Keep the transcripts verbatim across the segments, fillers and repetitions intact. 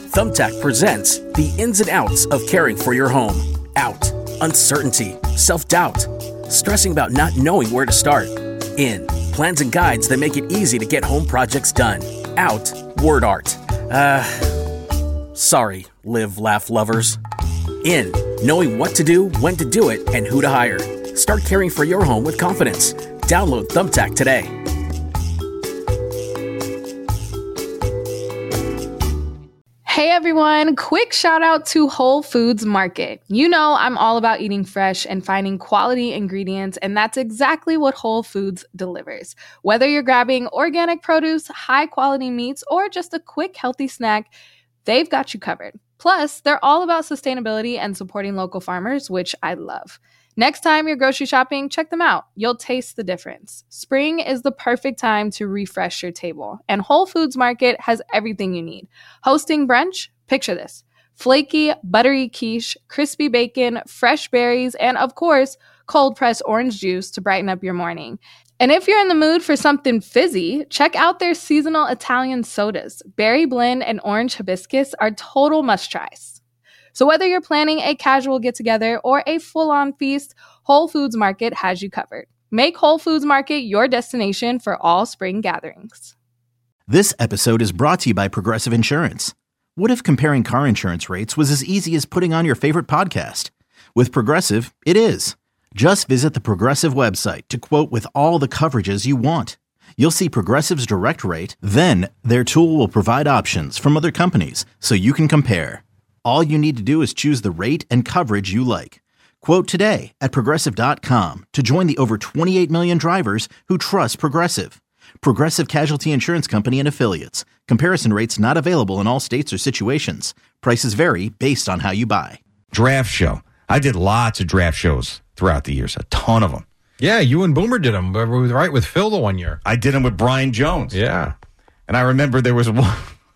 Thumbtack presents the ins and outs of caring for your home. Out, uncertainty, self-doubt, stressing about not knowing where to start. In, plans and guides that make it easy to get home projects done. Out, word art. Uh, sorry, live, laugh lovers. In, knowing what to do, when to do it, and who to hire. Start caring for your home with confidence. Download Thumbtack today. Hey everyone, quick shout out to Whole Foods Market. You know I'm all about eating fresh and finding quality ingredients, and that's exactly what Whole Foods delivers. Whether you're grabbing organic produce, high quality meats, or just a quick healthy snack, they've got you covered. Plus, they're all about sustainability and supporting local farmers, which I love. Next time you're grocery shopping, check them out. You'll taste the difference. Spring is the perfect time to refresh your table, and Whole Foods Market has everything you need. Hosting brunch? Picture this. Flaky, buttery quiche, crispy bacon, fresh berries, and of course, cold-pressed orange juice to brighten up your morning. And if you're in the mood for something fizzy, check out their seasonal Italian sodas. Berry blend and orange hibiscus are total must-tries. So whether you're planning a casual get-together or a full-on feast, Whole Foods Market has you covered. Make Whole Foods Market your destination for all spring gatherings. This episode is brought to you by Progressive Insurance. What if comparing car insurance rates was as easy as putting on your favorite podcast? With Progressive, it is. Just visit the Progressive website to quote with all the coverages you want. You'll see Progressive's direct rate, then their tool will provide options from other companies so you can compare. All you need to do is choose the rate and coverage you like. Quote today at Progressive dot com to join the over twenty-eight million drivers who trust Progressive. Progressive Casualty Insurance Company and Affiliates. Comparison rates not available in all states or situations. Prices vary based on how you buy. Draft show. I did lots of draft shows throughout the years, a ton of them. Yeah, you and Boomer did them, right, with Phil the one year. I did them with Brian Jones. Yeah. And I remember there was one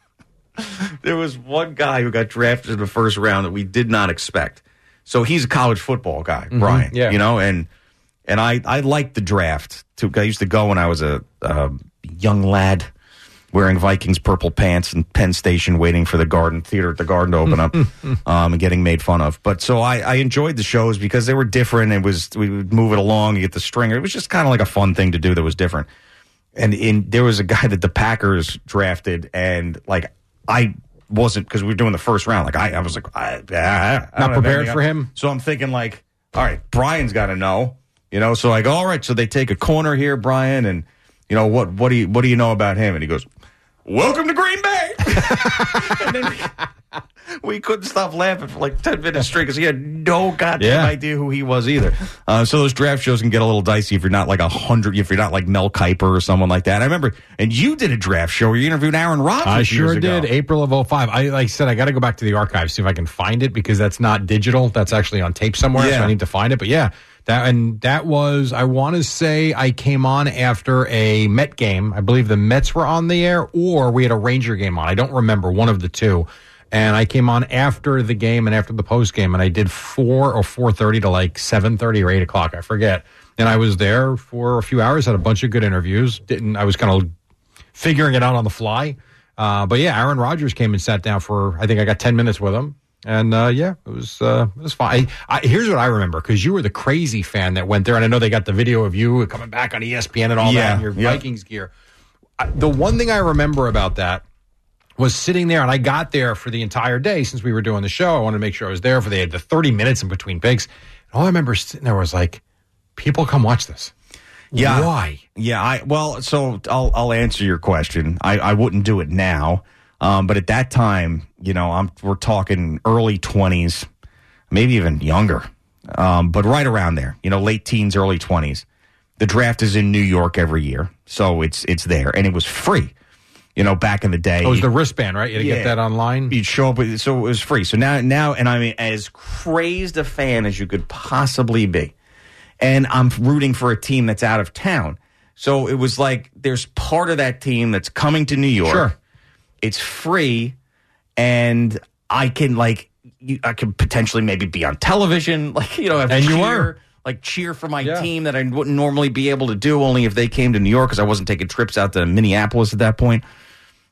there was one guy who got drafted in the first round that we did not expect. So he's a college football guy, mm-hmm, Brian, yeah. you know, and and I, I liked the draft. Too. I used to go when I was a, a young lad wearing Vikings purple pants in Penn Station waiting for the Garden Theater at the Garden to open up um, and getting made fun of. But so I, I enjoyed the shows because they were different. It was we would move it along, you get the stringer. It was just kind of like a fun thing to do that was different. And in there was a guy that the Packers drafted, and like I wasn't, because we were doing the first round. Like I, I was like, I, I, I not prepared for him. So I'm thinking like, all right, Brian's got to know, you know. So I go, all right. So they take a corner here, Brian, and you know what? What do you what do you know about him? And he goes, welcome to Green Bay. And then we, we couldn't stop laughing for like ten minutes straight because he had no goddamn yeah. idea who he was either. Uh, so those draft shows can get a little dicey if you're not like a hundred, if you're not like Mel Kiper or someone like that. I remember, and you did a draft show where you interviewed Aaron Rodgers. I sure years did. Ago. April of oh five. I like I said, I got to go back to the archives, see if I can find it, because that's not digital. That's actually on tape somewhere. Yeah. So I need to find it. But yeah. That and that was, I want to say I came on after a Met game. I believe the Mets were on the air, or we had a Ranger game on. I don't remember, one of the two. And I came on after the game and after the post game, and I did four or four thirty to like seven thirty or eight o'clock. I forget. And I was there for a few hours, had a bunch of good interviews. Didn't I was kind of figuring it out on the fly. Uh, but yeah, Aaron Rodgers came and sat down for, I think I got ten minutes with him. And, uh, yeah, it was uh, it was fine. I, I, here's what I remember, because you were the crazy fan that went there, and I know they got the video of you coming back on E S P N and all yeah, that in your yeah. Vikings gear. I, the one thing I remember about that was sitting there, and I got there for the entire day since we were doing the show. I wanted to make sure I was there for the, the thirty minutes in between picks. And all I remember sitting there was like, people come watch this. Yeah. Why? Yeah, I well, so I'll I'll answer your question. I, I wouldn't do it now. Um, but at that time, you know, I'm, we're talking early twenties, maybe even younger, um, but right around there, you know, late teens, early twenties. The draft is in New York every year, so it's it's there, and it was free. You know, back in the day, oh, it was the wristband, right? You had to yeah, get that online. You'd show up, with, so it was free. So now, now, and I mean, as crazed a fan as you could possibly be, and I'm rooting for a team that's out of town. So it was like there's part of that team that's coming to New York. Sure. It's free, and I can like you, I could potentially maybe be on television, like you know, have and cheer, you are. like cheer for my yeah. team that I wouldn't normally be able to do, only if they came to New York, because I wasn't taking trips out to Minneapolis at that point.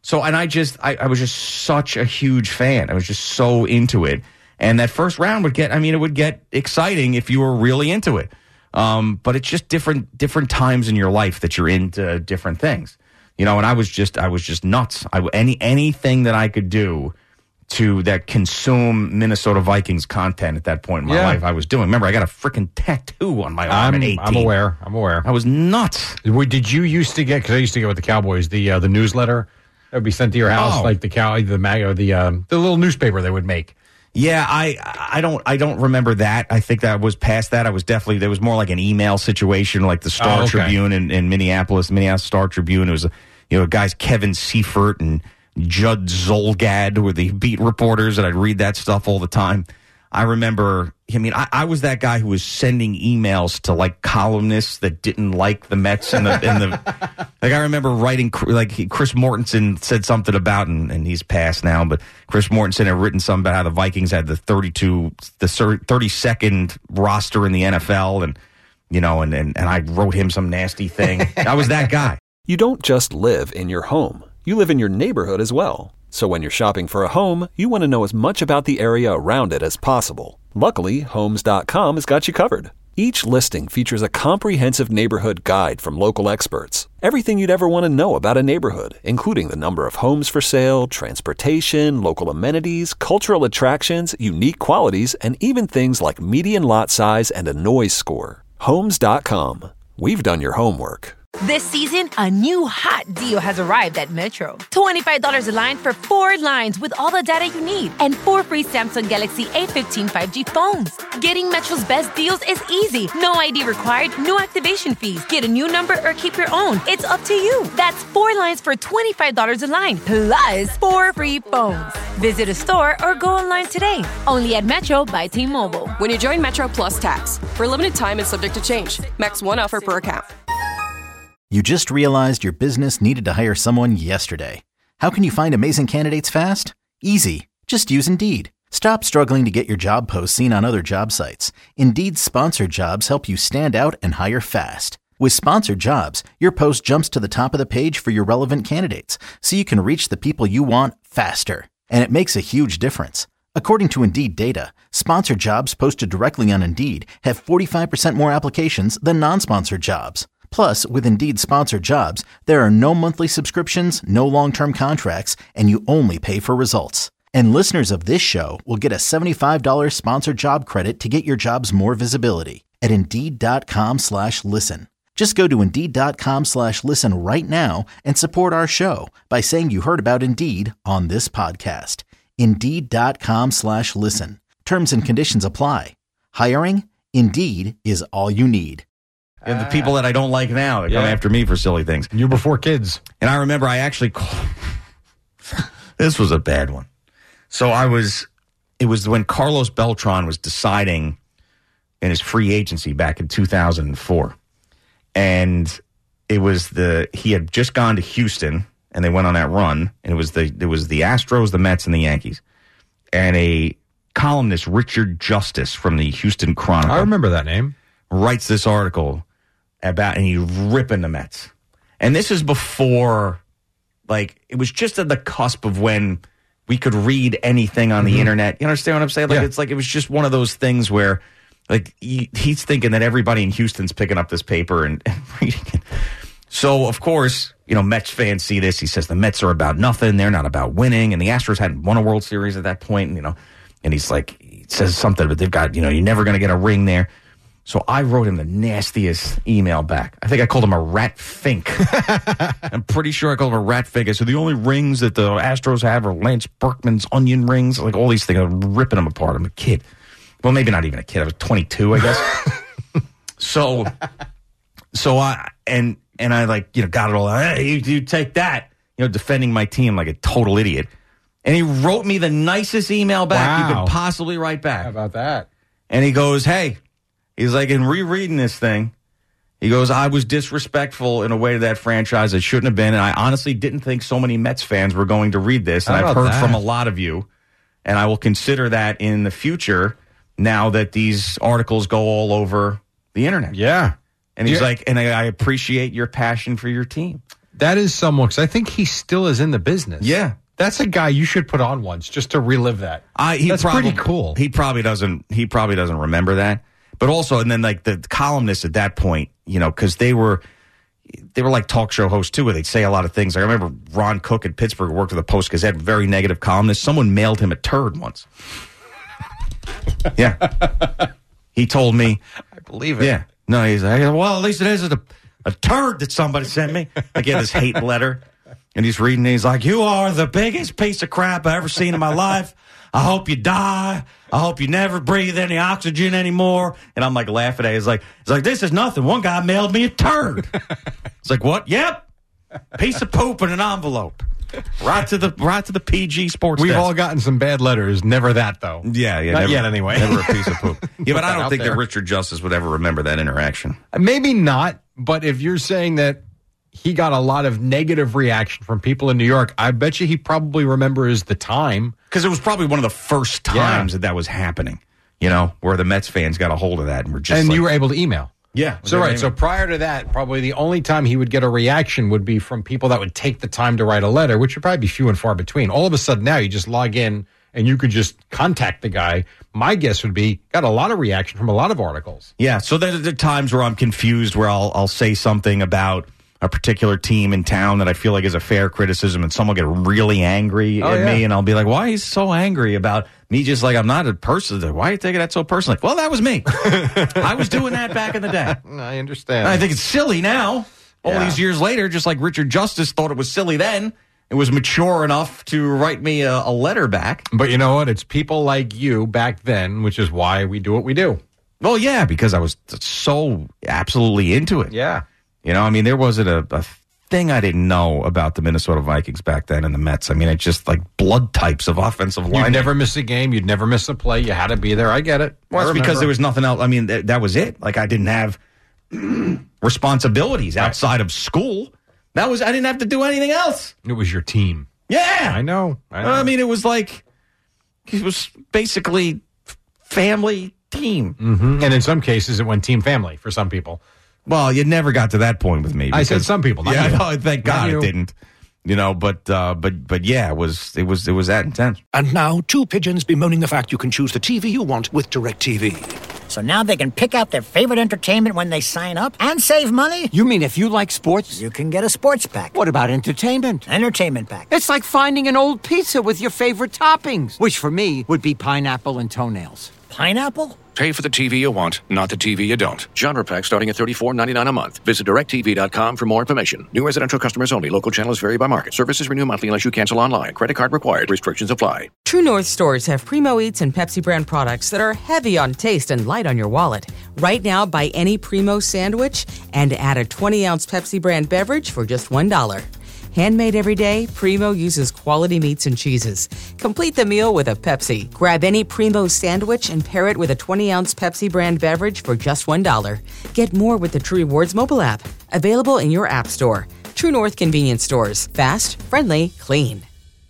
So, and I just, I, I was just such a huge fan. I was just so into it. And that first round would get, I mean, it would get exciting if you were really into it. Um, but it's just different, different times in your life that you're into different things, you know. And I was just, I was just nuts. I any anything that I could do to that consume Minnesota Vikings content at that point in my yeah. life, I was doing. Remember, I got a freaking tattoo on my arm I'm, at eighteen. I'm aware. I'm aware. I was nuts. Did you used to get? Because I used to get with the Cowboys the uh, the newsletter that would be sent to your house, oh. like the cow, the mag, or the um, the little newspaper they would make. Yeah, I I don't I don't remember that. I think that was past that. I was definitely there was more like an email situation, like the Star oh, okay. Tribune in, in Minneapolis, Minneapolis Star Tribune. It was you know guys Kevin Seifert and Judd Zolgad were the beat reporters, and I'd read that stuff all the time. I remember, I mean, I, I was that guy who was sending emails to like columnists that didn't like the Mets and the, and the like. I remember writing like Chris Mortensen said something about, and, and he's passed now, but Chris Mortensen had written something about how the Vikings had the thirty-two, the thirty-second roster in the N F L, and you know, and and, and I wrote him some nasty thing. I was that guy. You don't just live in your home; you live in your neighborhood as well. So when you're shopping for a home, you want to know as much about the area around it as possible. Luckily, Homes dot com has got you covered. Each listing features a comprehensive neighborhood guide from local experts. Everything you'd ever want to know about a neighborhood, including the number of homes for sale, transportation, local amenities, cultural attractions, unique qualities, and even things like median lot size and a noise score. Homes dot com. We've done your homework. This season, a new hot deal has arrived at Metro. twenty-five dollars a line for four lines with all the data you need and four free Samsung Galaxy A fifteen five G phones. Getting Metro's best deals is easy. No I D required, no activation fees. Get a new number or keep your own. It's up to you. That's four lines for twenty-five dollars a line, plus four free phones. Visit a store or go online today. Only at Metro by T-Mobile. When you join Metro Plus Tax. For a limited time and subject to change. Max one offer per account. You just realized your business needed to hire someone yesterday. How can you find amazing candidates fast? Easy. Just use Indeed. Stop struggling to get your job posts seen on other job sites. Indeed's sponsored jobs help you stand out and hire fast. With sponsored jobs, your post jumps to the top of the page for your relevant candidates, so you can reach the people you want faster. And it makes a huge difference. According to Indeed data, sponsored jobs posted directly on Indeed have forty-five percent more applications than non-sponsored jobs. Plus, with Indeed sponsored jobs, there are no monthly subscriptions, no long-term contracts, and you only pay for results. And listeners of this show will get a seventy-five dollars sponsored job credit to get your jobs more visibility at Indeed.com slash listen. Just go to Indeed.com slash listen right now and support our show by saying you heard about Indeed on this podcast. Indeed.com slash listen. Terms and conditions apply. Hiring? Indeed is all you need. And the people that I don't like now that yeah. come after me for silly things. You before kids. And I remember I actually called. This was a bad one. So I was, it was when Carlos Beltran was deciding in his free agency back in two thousand four. And it was the, he had just gone to Houston and they went on that run. And it was the, it was the Astros, the Mets, and the Yankees. And a columnist, Richard Justice from the Houston Chronicle. I remember that name. Writes this article about, and he's ripping the Mets. And this is before, like, it was just at the cusp of when we could read anything on the mm-hmm. internet. You understand what I'm saying? Like, yeah. It's like, it was just one of those things where, like, he, he's thinking that everybody in Houston's picking up this paper and, and reading it. So, of course, you know, Mets fans see this. He says the Mets are about nothing. They're not about winning. And the Astros hadn't won a World Series at that point, and, you know, and he's like, he says something, but they've got, you know, you're never going to get a ring there. So I wrote him the nastiest email back. I think I called him a rat fink. I'm pretty sure I called him a rat fink. I said the only rings that the Astros have are Lance Berkman's onion rings, like all these things. I'm ripping them apart. I'm a kid. Well, maybe not even a kid. I was twenty-two, I guess. so, so I and and I like you know got it all. Hey, you, you take that. You know, defending my team like a total idiot. And he wrote me the nicest email back wow. you could possibly write back. How about that? And he goes, hey. He's like, in rereading this thing, he goes, I was disrespectful in a way to that franchise I shouldn't have been, and I honestly didn't think so many Mets fans were going to read this, and I've heard that? from a lot of you, and I will consider that in the future now that these articles go all over the internet. Yeah. And he's yeah. like, and I, I appreciate your passion for your team. That is someone, because I think he still is in the business. Yeah. That's a guy you should put on once just to relive that. I, he That's probably, pretty cool. He probably doesn't. He probably doesn't remember that. But also, and then like the columnists at that point, you know, because they were they were like talk show hosts too, where they'd say a lot of things. Like I remember Ron Cook at Pittsburgh worked with the Post Gazette, very negative columnist. Someone mailed him a turd once. Yeah, he told me. I believe it. Yeah, no, he's like, well, at least it isn't a, a turd that somebody sent me. Like he had this hate letter. And he's reading, and he's like, you are the biggest piece of crap I've ever seen in my life. I hope you die. I hope you never breathe any oxygen anymore. And I'm like laughing at it. He's like, it's like, this is nothing. One guy mailed me a turd. It's like, what? Yep. Piece of poop in an envelope. Right to the right to the P G sports We've desk. all gotten some bad letters. Never that, though. Yeah, yeah. Not never, yet, anyway. Never a piece of poop. Yeah, but I don't think there. that Richard Justice would ever remember that interaction. Maybe not, but if you're saying that he got a lot of negative reaction from people in New York, I bet you he probably remembers the time. Because it was probably one of the first times yeah. that that was happening, you know, where the Mets fans got a hold of that and were just And like, you were able to email. Yeah. So, right. So prior to that, probably the only time he would get a reaction would be from people that would take the time to write a letter, which would probably be few and far between. All of a sudden now you just log in and you could just contact the guy. My guess would be got a lot of reaction from a lot of articles. Yeah. So there are times where I'm confused, where I'll I'll say something about a particular team in town that I feel like is a fair criticism, and someone will get really angry oh, at yeah. me, and I'll be like, why are you so angry about me? Just like, I'm not a person. Why are you taking that so personally? Well, that was me. I was doing that back in the day. I understand. I think it's silly now, all yeah. these years later, just like Richard Justice thought it was silly then. It was mature enough to write me a, a letter back. But you know what? It's people like you back then, which is why we do what we do. Well, yeah, because I was so absolutely into it. Yeah. You know, I mean, there wasn't a, a thing I didn't know about the Minnesota Vikings back then and the Mets. I mean, it's just like blood types of offensive line. You'd never miss a game. You'd never miss a play. You had to be there. I get it. Well, it's because there was nothing else. I mean, th- that was it. Like, I didn't have responsibilities outside of school. That was, I didn't have to do anything else. It was your team. Yeah. I know. I know. I mean, it was like, it was basically family team. Mm-hmm. And in some cases, it went team family for some people. Well, you never got to that point with me. I said some people. Not yeah, you. no, thank God you. it didn't. You know, but uh, but but yeah, it was it was it was that intense. And now two pigeons bemoaning the fact you can choose the T V you want with DirecTV. So now they can pick out their favorite entertainment when they sign up and save money? You mean if you like sports? You can get a sports pack. What about entertainment? Entertainment pack. It's like finding an old pizza with your favorite toppings, which for me would be pineapple and toenails. Pineapple? Pay for the T V you want, not the T V you don't. Genre pack starting at thirty-four ninety-nine a month. Visit direct T V dot com for more information. New residential customers only. Local channels vary by market. Services renew monthly unless you cancel online. Credit card required. Restrictions apply. True North stores have Primo Eats and Pepsi brand products that are heavy on taste and light on your wallet. Right now, buy any Primo sandwich and add a twenty ounce Pepsi brand beverage for just one dollar. Handmade every day, Primo uses quality meats and cheeses. Complete the meal with a Pepsi. Grab any Primo sandwich and pair it with a twenty ounce Pepsi brand beverage for just one dollar. Get more with the True Rewards mobile app. Available in your app store. True North convenience stores. Fast, friendly, clean.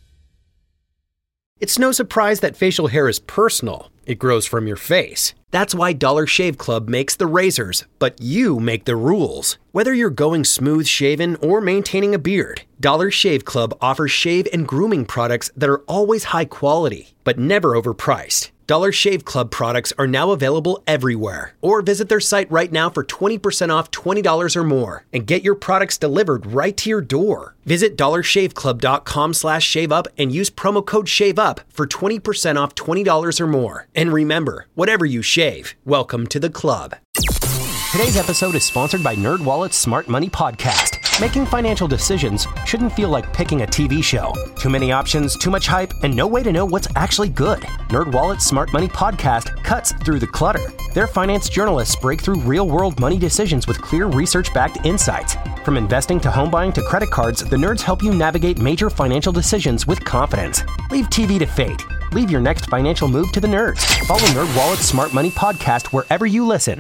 It's no surprise that facial hair is personal. It grows from your face. That's why Dollar Shave Club makes the razors, but you make the rules. Whether you're going smooth shaven or maintaining a beard, Dollar Shave Club offers shave and grooming products that are always high quality, but never overpriced. Dollar Shave Club products are now available everywhere. Or visit their site right now for twenty percent off twenty dollars or more and get your products delivered right to your door. Visit dollar shave club dot com slash shave up and use promo code SHAVEUP for twenty percent off twenty dollars or more. And remember, whatever you shave, welcome to the club. Today's episode is sponsored by NerdWallet's Smart Money Podcast. Making financial decisions shouldn't feel like picking a T V show. Too many options, too much hype, and no way to know what's actually good. NerdWallet's Smart Money Podcast cuts through the clutter. Their finance journalists break through real-world money decisions with clear research-backed insights. From investing to home buying to credit cards, the nerds help you navigate major financial decisions with confidence. Leave T V to fate. Leave your next financial move to the nerds. Follow NerdWallet's Smart Money Podcast wherever you listen.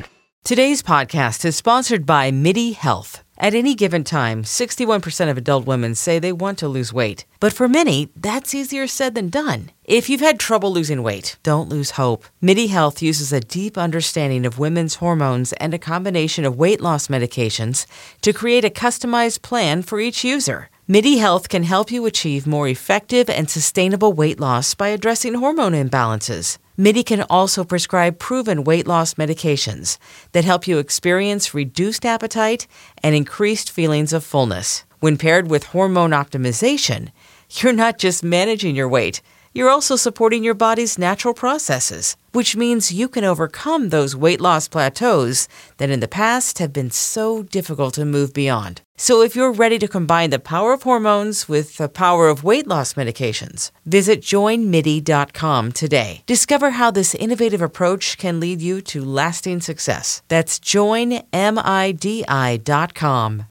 Today's podcast is sponsored by MIDI Health. At any given time, sixty-one percent of adult women say they want to lose weight. But for many, that's easier said than done. If you've had trouble losing weight, don't lose hope. MIDI Health uses a deep understanding of women's hormones and a combination of weight loss medications to create a customized plan for each user. MIDI Health can help you achieve more effective and sustainable weight loss by addressing hormone imbalances. MIDI can also prescribe proven weight loss medications that help you experience reduced appetite and increased feelings of fullness. When paired with hormone optimization, you're not just managing your weight, you're also supporting your body's natural processes, which means you can overcome those weight loss plateaus that in the past have been so difficult to move beyond. So if you're ready to combine the power of hormones with the power of weight loss medications, visit join midi dot com today. Discover how this innovative approach can lead you to lasting success. That's join midi dot com.